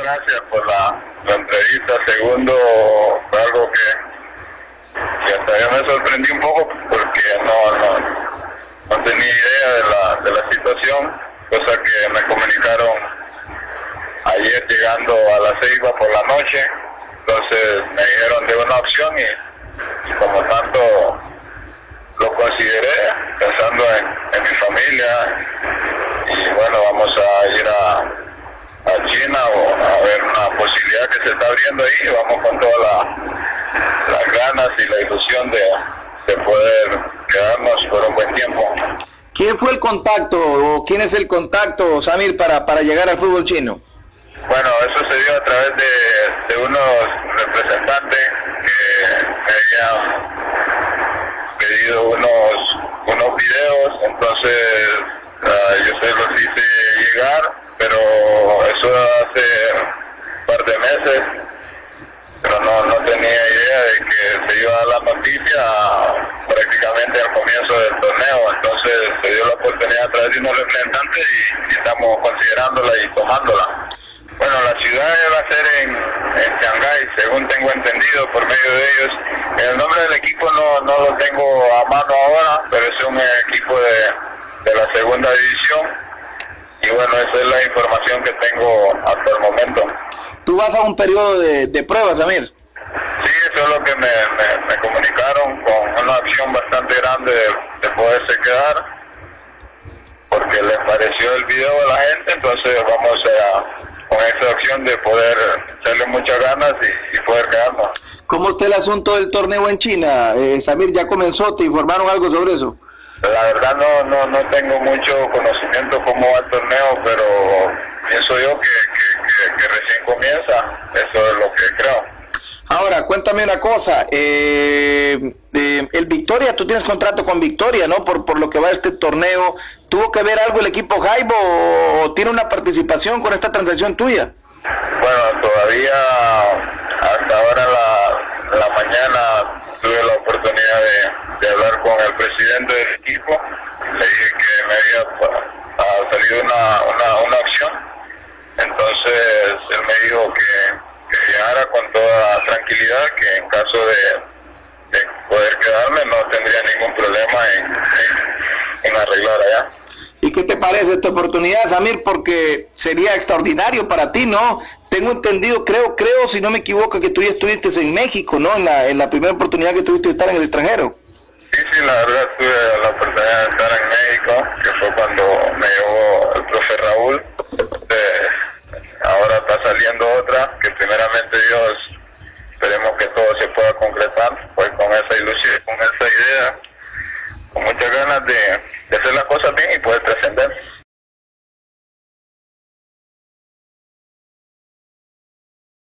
gracias por la entrevista. Segundo, fue algo que hasta yo me sorprendí un poco porque no tenía idea de la situación, cosa que me comunicaron ayer llegando a La Ceiba por la noche. Entonces me dijeron de una opción y como tanto lo consideré pensando en mi familia y bueno, vamos a ir a China o a ver una posibilidad que se está abriendo ahí y vamos con todas las ganas y la ilusión de poder quedarnos por un buen tiempo. ¿Quién fue el contacto o quién es el contacto, Samir, para llegar al fútbol chino? Bueno, eso se dio a través de unos representantes que me habían pedido unos videos, entonces yo se los hice llegar, pero eso hace un par de meses, pero no tenía idea de que se iba a dar la noticia prácticamente al comienzo del torneo, entonces se dio la oportunidad a través de unos representantes y estamos considerándola y tomándola. Bueno, la ciudad va a ser en Shanghái, según tengo entendido por medio de ellos. El nombre del equipo no lo tengo a mano ahora, pero es un equipo de la segunda división. Y bueno, esa es la información que tengo hasta el momento. ¿Tú vas a un periodo de pruebas, Samir? Sí, eso es lo que me comunicaron, con una opción bastante grande de poderse quedar, porque les pareció el video a la gente, entonces vamos con esa opción de poder echarle muchas ganas y poder quedarnos. ¿Cómo está el asunto del torneo en China? Samir, ¿ya comenzó? ¿Te informaron algo sobre eso? La verdad no tengo mucho conocimiento cómo va el torneo, pero pienso yo que recién comienza, eso es lo que creo. Ahora, cuéntame una cosa, el Victoria, tú tienes contrato con Victoria, ¿no? Por lo que va este torneo, ¿tuvo que ver algo el equipo Jaibo o tiene una participación con esta transacción tuya? Bueno, todavía hasta ahora la mañana tuve la oportunidad de hablar con el presidente del equipo, le dije que me había salido una opción, entonces él me dijo que llegara con toda tranquilidad, que en caso de poder quedarme no tendría ningún problema en arreglar allá. ¿Y qué te parece esta oportunidad, Samir? Porque sería extraordinario para ti, ¿no? Tengo entendido, creo, si no me equivoco, que tú ya estuviste en México, ¿no? En la primera oportunidad que tuviste de estar en el extranjero. Sí, la verdad tuve la oportunidad de estar en México, que fue cuando me llevó el profe Raúl. Ahora está saliendo otra, que primeramente Dios, esperemos que todo se pueda concretar, pues con esa ilusión, con esa idea, con muchas ganas de hacer las cosas bien y poder crecer.